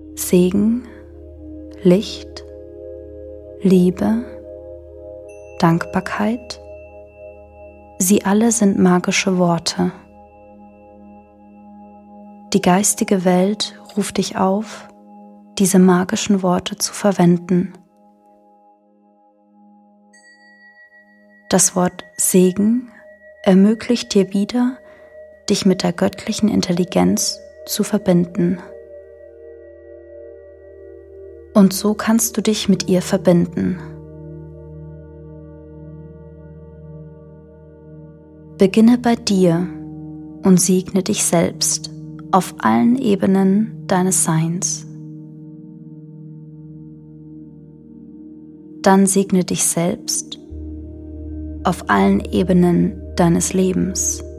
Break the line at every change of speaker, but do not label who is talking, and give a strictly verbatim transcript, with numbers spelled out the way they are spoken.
Segen, Licht, Liebe, Dankbarkeit, sie alle sind magische Worte. Die geistige Welt ruft dich auf, diese magischen Worte zu verwenden. Das Wort Segen ermöglicht dir wieder, dich mit der göttlichen Intelligenz zu verbinden. Und so kannst du dich mit ihr verbinden. Beginne bei dir und segne dich selbst auf allen Ebenen deines Seins. Dann segne dich selbst auf allen Ebenen deines Lebens.